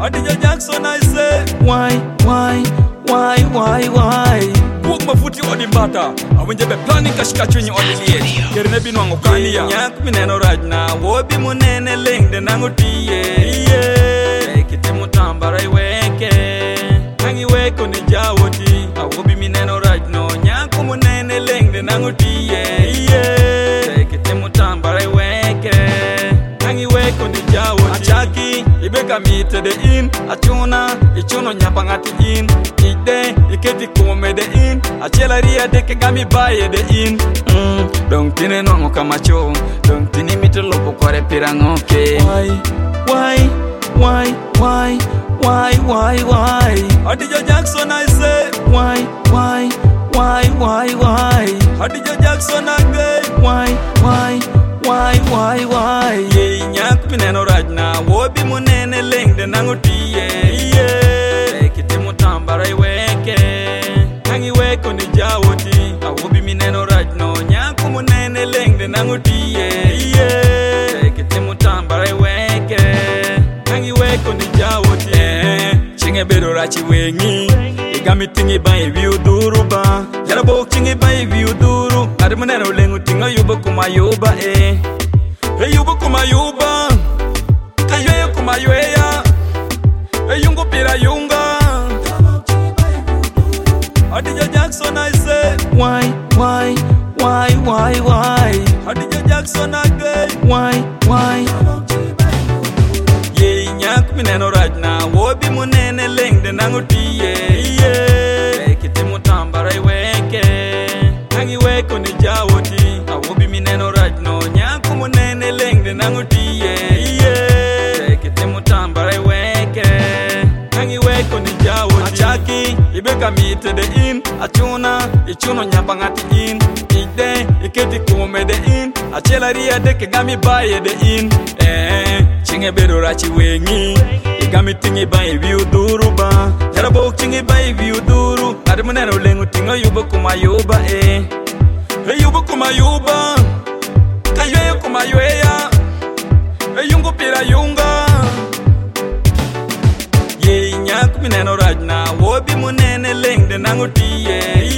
Adija Jackson I say Why? Buok mafuti odi mbata Awenje be planning kashika chwenye odi liye Kerine binwango kani ya Nyak mineno rajna Wobi munene lengde nangu tiye Kite mutambara iweke Nangi weko ni jawoti Awobi mineno rajno Nyaku munene lengde nangu tiye Kite mutambara iweke Nangi weko ni jawoti Achaki ibeka mite de in Achuna ichuno nyapangati in Ide iketi kume de in Achela ria deke gami baye de in Dong tine nongo kamacho Dong tine mite lopo kware pirangoke Why? Adija Jackson I say Why? Adija Jackson again Why? Ye nyak mineno rajna Wobi munene lengde nangu tiye Kite mutambara iweke Nangi weko ni jawoti Awobi mineno rajno Nyaku munene lengde nangu tiye Kite mutambara iweke Nangi weko ni jawoti Chinge bedo rachi wengi Igami tingi ba iwi uduru ba Yarabok chingi ba iwi uduru Adi munene ulengu tinga yuba kuma yuba Yuba kuma yuba Kayweya kuma yweya Yungu pira yunga Adija Jackson I say Why? Adija Jackson again Why? Ye nyak mineno rajna Wobi munene lengde nangu tiye Kite mutambara iweke Nangi weko ni jawoti Awobi mineno rajno Nyaku munene lengde nangu tiye Kite mutambara iweke Nangi weko ni jawoti Achaki ibeka mite de in Achuna ichuno nyapangati in Ide iketi kume de in Achela ria deke gami baye de in Chinge bedo rachi wengi Igami tingi ba iwi uduru ba Yarabok chingi ba iwi uduru Adi munene ulengu tinga yuba kuma yuba Yuba kuma yuba Kayweya kuma yweya Yungu pira yunga Ye nyak mineno rajna Wobi munene lengde nangu tiye